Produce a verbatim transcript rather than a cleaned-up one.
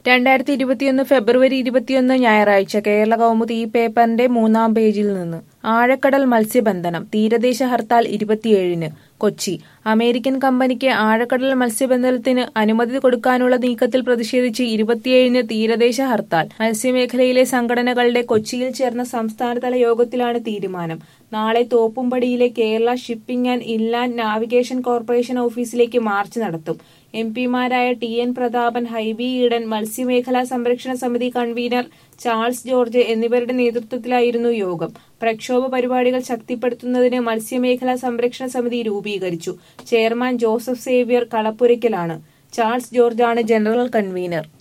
രണ്ടായിരത്തി ഇരുപത്തിയൊന്ന് ഫെബ്രുവരി ഇരുപത്തിയൊന്ന് ഞായറാഴ്ച കേരള കൗമുദി ഈ പേപ്പറിന്റെ മൂന്നാം പേജിൽ നിന്ന് ആഴക്കടൽ മത്സ്യബന്ധനം തീരദേശ ഹർത്താൽ ഇരുപത്തിയേഴിന് കൊച്ചി. അമേരിക്കൻ കമ്പനിക്ക് ആഴക്കടൽ മത്സ്യബന്ധനത്തിന് അനുമതി കൊടുക്കാനുള്ള നീക്കത്തിൽ പ്രതിഷേധിച്ച് ഇരുപത്തിയേഴിന് തീരദേശ ഹർത്താൽ. മത്സ്യമേഖലയിലെ സംഘടനകളുടെ കൊച്ചിയിൽ ചേർന്ന സംസ്ഥാനതല യോഗത്തിലാണ് തീരുമാനം. നാളെ തോപ്പുംപടിയിലെ Kerala shipping and inland navigation corporation ഓഫീസിലേക്ക് മാർച്ച് നടത്തും. എം പിമാരായ ടി എൻ പ്രതാപൻ, ഹൈബി ഈഡൻ, മത്സ്യമേഖലാ സംരക്ഷണ സമിതി കൺവീനർ ചാൾസ് ജോർജ് എന്നിവരുടെ നേതൃത്വത്തിലായിരുന്നു യോഗം. പ്രക്ഷോഭ പരിപാടികൾ ശക്തിപ്പെടുത്തുന്നതിന് മത്സ്യമേഖലാ സംരക്ഷണ സമിതി രൂപീകരിച്ചു. ചെയർമാൻ ജോസഫ് സേവ്യർ കളപ്പുരയ്ക്കലാണ്. ചാൾസ് ജോർജാണ് ജനറൽ കൺവീനർ.